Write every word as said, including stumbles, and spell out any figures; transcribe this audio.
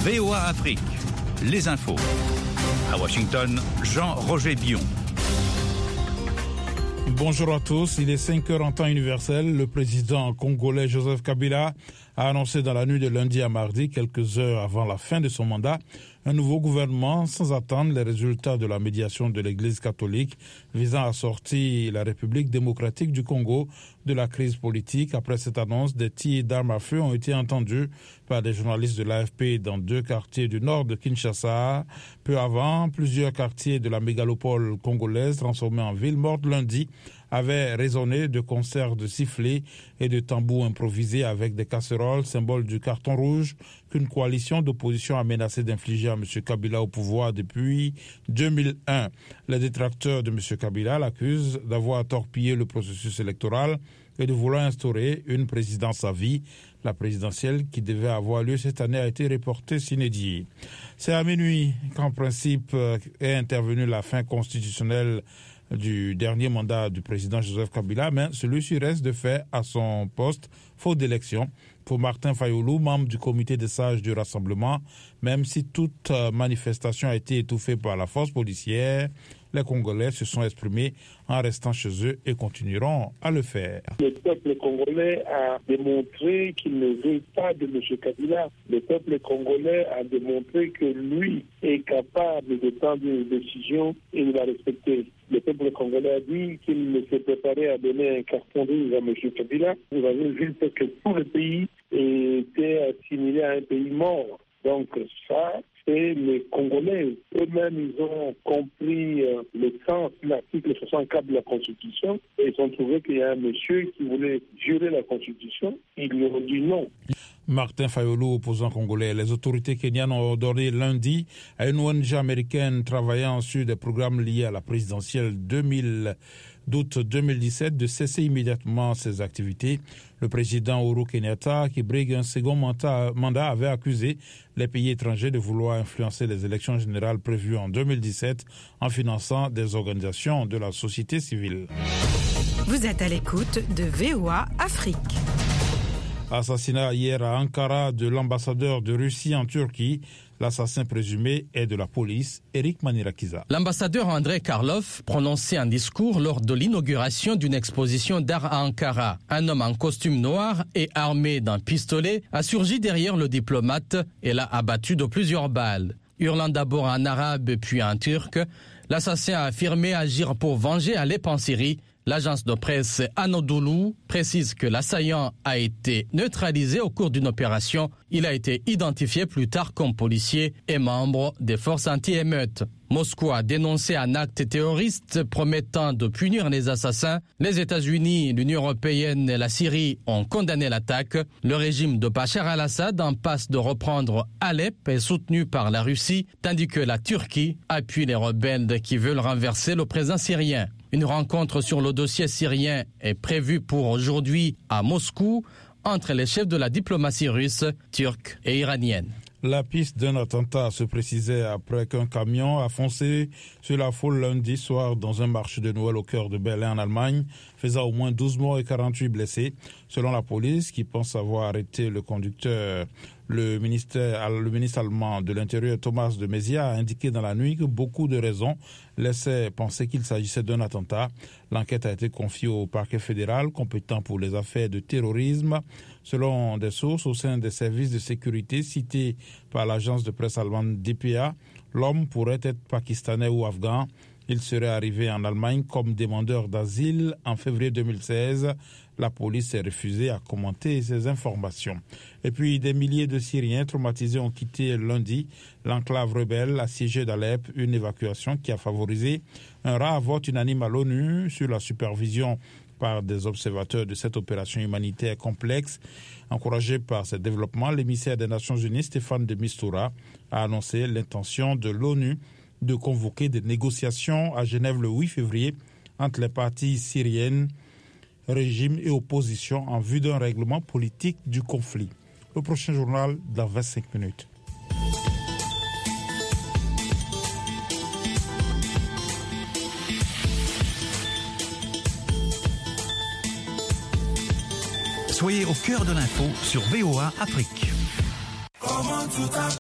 V O A Afrique, les infos. À Washington, Jean-Roger Bion. Bonjour à tous, il est cinq heures en temps universel. Le président congolais Joseph Kabila a annoncé dans la nuit de lundi à mardi, quelques heures avant la fin de son mandat, un nouveau gouvernement sans attendre les résultats de la médiation de l'Église catholique visant à sortir la République démocratique du Congo de la crise politique. Après cette annonce, des tirs d'armes à feu ont été entendus par des journalistes de l'A F P dans deux quartiers du nord de Kinshasa. Peu avant, plusieurs quartiers de la mégalopole congolaise transformés en ville morte lundi avaient résonné de concerts de sifflets et de tambours improvisés avec des casseroles, symbole du carton rouge qu'une coalition d'opposition a menacé d'infliger à M. Kabila au pouvoir depuis deux mille un. Les détracteurs de M. Kabila l'accusent d'avoir torpillé le processus électoral et de vouloir instaurer une présidence à vie. La présidentielle qui devait avoir lieu cette année a été reportée sine die. C'est à minuit qu'en principe est intervenue la fin constitutionnelle du dernier mandat du président Joseph Kabila, mais celui-ci reste de fait à son poste, faute d'élection. Pour Martin Fayoulou, membre du comité des sages du Rassemblement, même si toute manifestation a été étouffée par la force policière, les Congolais se sont exprimés en restant chez eux et continueront à le faire. Le peuple congolais a démontré qu'il ne veut pas de M. Kabila. Le peuple congolais a démontré que lui est capable de prendre une décision et de la respecter. Le peuple congolais a dit qu'il ne s'est préparé à donner un carton rouge à M. Kabila. Vous avez vu que tout le pays était assimilé à un pays mort. Donc ça, c'est les Congolais eux-mêmes, ils ont compris euh, le sens de l'article soixante-quatre de la Constitution et ils ont trouvé qu'il y a un monsieur qui voulait violer la Constitution. Ils lui ont dit non. Martin Fayoulou, opposant congolais. Les autorités kenyanes ont ordonné lundi à une O N G américaine travaillant sur des programmes liés à la présidentielle deux mille d'août deux mille dix-sept de cesser immédiatement ses activités. Le président Uhuru Kenyatta, qui brigue un second mandat, avait accusé les pays étrangers de vouloir influencer les élections générales prévues en deux mille dix-sept en finançant des organisations de la société civile. Vous êtes à l'écoute de V O A Afrique. Assassinat hier à Ankara de l'ambassadeur de Russie en Turquie. L'assassin présumé est de la police, Eric Manirakiza. L'ambassadeur Andrei Karlov prononçait un discours lors de l'inauguration d'une exposition d'art à Ankara. Un homme en costume noir et armé d'un pistolet a surgi derrière le diplomate et l'a abattu de plusieurs balles. Hurlant d'abord en arabe puis en turc, l'assassin a affirmé agir pour venger Alep en Syrie. L'agence de presse Anadolu précise que l'assaillant a été neutralisé au cours d'une opération. Il a été identifié plus tard comme policier et membre des forces anti-émeutes. Moscou a dénoncé un acte terroriste promettant de punir les assassins. Les États-Unis, l'Union européenne et la Syrie ont condamné l'attaque. Le régime de Bachar al-Assad, en passe de reprendre Alep, est soutenu par la Russie, tandis que la Turquie appuie les rebelles qui veulent renverser le président syrien. Une rencontre sur le dossier syrien est prévue pour aujourd'hui à Moscou entre les chefs de la diplomatie russe, turque et iranienne. La piste d'un attentat se précisait après qu'un camion a foncé sur la foule lundi soir dans un marché de Noël au cœur de Berlin en Allemagne, faisant au moins douze morts et quarante-huit blessés. Selon la police, qui pense avoir arrêté le conducteur, le, ministère, le ministre allemand de l'Intérieur Thomas de Maizière a indiqué dans la nuit que beaucoup de raisons laissaient penser qu'il s'agissait d'un attentat. L'enquête a été confiée au parquet fédéral compétent pour les affaires de terrorisme. Selon des sources au sein des services de sécurité cités par l'agence de presse allemande D P A, l'homme pourrait être pakistanais ou afghan. Il serait arrivé en Allemagne comme demandeur d'asile en février deux mille seize. La police a refusé à commenter ces informations. Et puis, des milliers de Syriens traumatisés ont quitté lundi l'enclave rebelle assiégée d'Alep, une évacuation qui a favorisé un rare vote unanime à l'ONU sur la supervision par des observateurs de cette opération humanitaire complexe. Encouragé par ces développements, l'émissaire des Nations Unies, Stéphane de Mistura, a annoncé l'intention de l'ONU de convoquer des négociations à Genève le huit février entre les parties syriennes, régime et opposition en vue d'un règlement politique du conflit. Le prochain journal dans vingt-cinq minutes. Soyez au cœur de l'info sur V O A Afrique.